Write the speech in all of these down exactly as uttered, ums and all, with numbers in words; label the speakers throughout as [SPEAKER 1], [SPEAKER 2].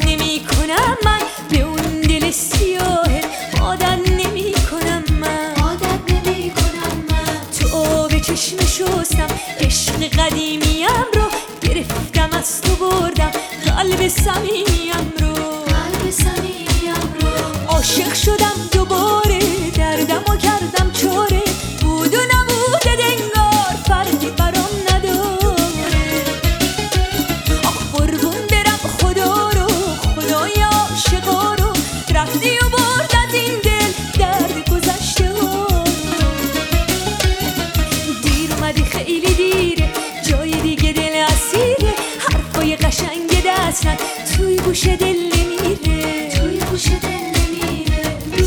[SPEAKER 1] نمی کنم من به اون دل سیاه، عادت نمی کنم من
[SPEAKER 2] عادت نمی کنم من
[SPEAKER 1] تو آب چشم شستم عشق قدیمیم رو گرفتم از تو بردم قلب صمیمیم رو
[SPEAKER 2] قلب صمیمیم رو
[SPEAKER 1] عاشق شدم دوباره دردم و کردم چاره بود و نبوده دنگار فرقی برام نداره آخ قربون برم خدا رو خدای عاشقا رو رفتی و برد از این دل درد گذشته ها دیر اومدی خیلی دیره جای دیگه دل اسیره حرفای قشنگ دستن توی گوش دل نمیره
[SPEAKER 2] توی گوش دل نمیره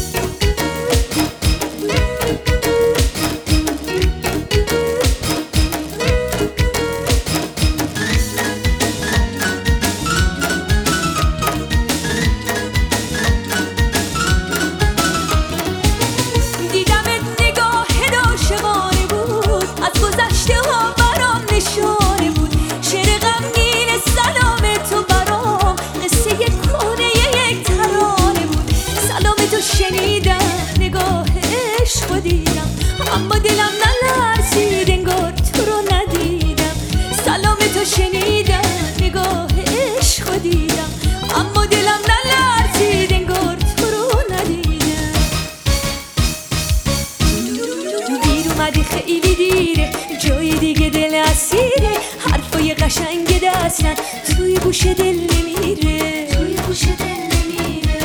[SPEAKER 1] دیدمت نگاهت عاشقانه بود از گذشته ها برام نشانه بود شعر غمگین سلام تو برام قصه کهنه یک ترانه بود سلام تو شنیدم نگاه عشق دیدم اما دلم نلرزید انگار تو رو ندیدم سلام تو شنیدم نگاه عشق دیدم اما دلم نلرزید انگار تو رو ندیدم دیر اومدی خیلی دیره جای دیگه دل اسیره حرفای قشنگ دستن توی گوش دل نمیره
[SPEAKER 2] توی گوش دل نمیره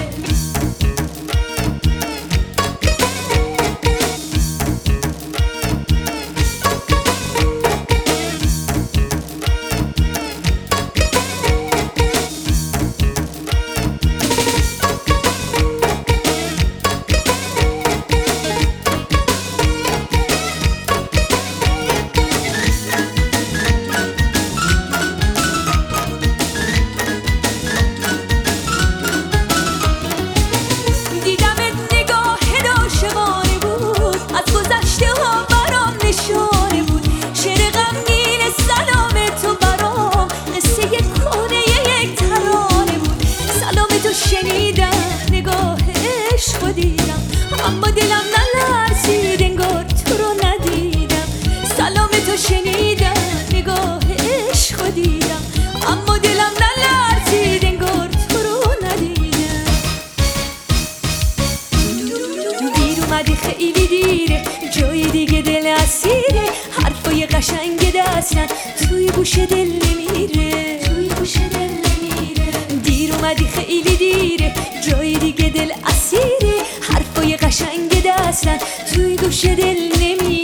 [SPEAKER 1] دیدمت نگاهت عاشقانه بود از گذشته ها برام نشانه بود شعر غمگین سلام تو برام قصه کهنه یک ترانه بود سلام تو شنیدم نگاه عشق دیدم اما دلم نلرزید انگار تو رو ندیدم سلام تو شنیدم نگاه عشق دیدم اما دلم نلرزید انگار تو رو ندیدم دیر اومدی خیلی دیره جای دیگه دل اسیره حرفای قشنگ دستن توی گوش دل نمیره
[SPEAKER 2] توی گوش دل نمیره
[SPEAKER 1] دیر اومدی خیلی دیره جای دیگه دل اسیره حرفای قشنگ دستن توی گوش دل نمیره